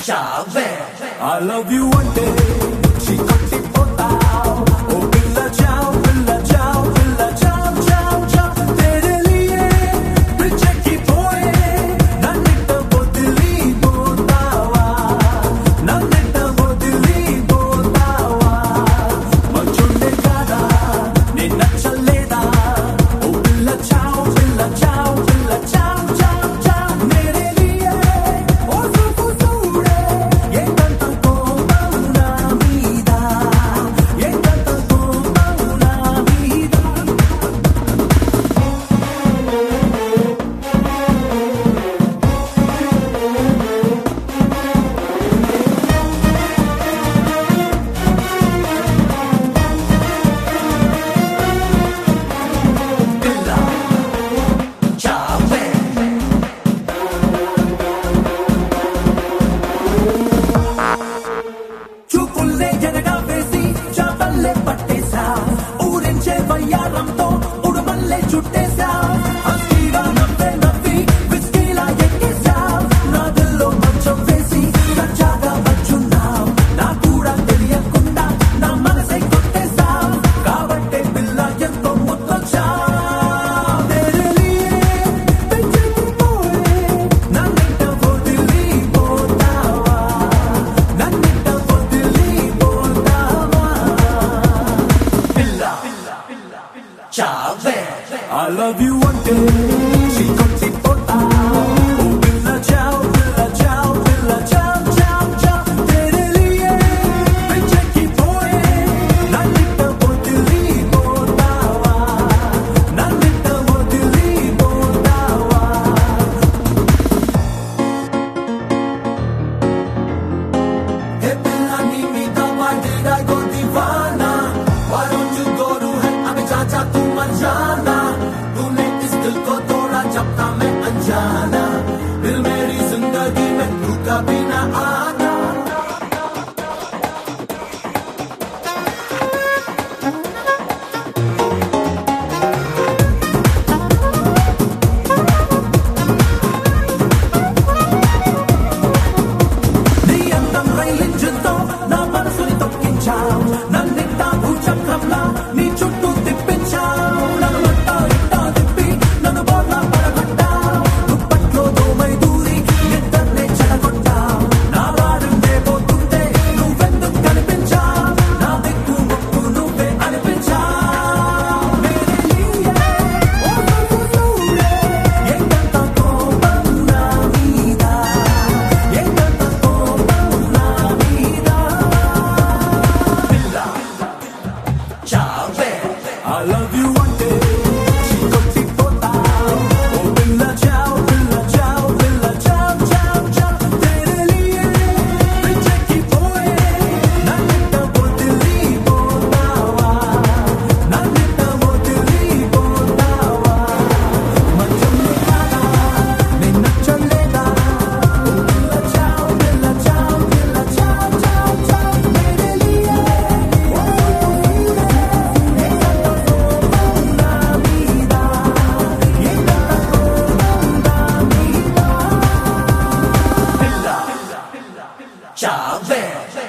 I love you one day, chikotti pota. Oh pilla ciao, pilla ciao, ciao, ciao. Tere liye pichki poye, nannitta bodli potawa, nannitta bodli potawa. Manchunde kada, ne nachaleda. Oh pilla ciao, ciao, ciao, ciao. Mere liye, oh suku sude, ye tanta కోపం నా మీద, ye tanta కోపం నా మీద. పిల్ల చావే చూపుల్లే ఎనగా వేసి చాపల్లే పట్టేశా, ఊరించే వయ్యారంతో ఉడుమల్లే చుట్టేశా. హస్కీగా నవ్వే నవ్వి విస్కీలా ఎక్కేశా, నా దిల్లో మంచం వేసి కచ్చాగా వచ్చున్నావు. నా కూడా తెలియకుండా నా మనసే కొట్టేశా, కాబట్టే పిల్ల ఎంతో ముద్దొచ్చా. తెరే లియే పిచ్చికి పోయే, నన్నింట వదిలి పోతావా, నన్నింట వదిలి పోతావా. పిల్ల చావే I love you one day, chikotti pota. Oh pilla ciao, pilla ciao, ciao, ciao. Tere liye pichki poye, nannitta bodli potawa, nannitta bodli potawa. Hey pilla ni meeta, why did I go divana? Why don't you go to hell? Abhi chacha tu mat jana. तूने इस दिल को तोड़ा जब था मैं अनजाना. दिल मेरी जिंदगी में तू कभी ना आना. నీ అందం రైలింజుతో నా మనసుని తొక్కించావు, నన్నింటా భూచక్రంలా నీ చుట్టూ తిప్పించావు. నన్ను అట్టా ఇట్టా తిప్పి నన్ను బోర్లా పడగొట్టావు. దుప్పట్లో దోమై దూరి నిద్రనే చెడగొట్టావు. నా వాడుండే పోతుంటే నువ్వెందుకు కనిపించావు, నా దిక్కు ముక్కు నువ్వే అనిపించావు. మేరే లియే ఓ సుకు సూడే, ఎంతంత కోపం నా మీద, ఎంతంత కోపం నా మీద. పిల్ల చావే I love you one day, chikotti pota. Oh pilla ciao, ciao, ciao. Tere liye pichki poye, nannitta bodli potawa, nannitta bodli potawa. Manchunde kada, ne nachaleda. Oh pilla ciao, ciao, ciao. Mere liye oh suku sude, ye tanta కోపం నా మీద, ye tanta కోపం నా మీద. పిల్ల చావే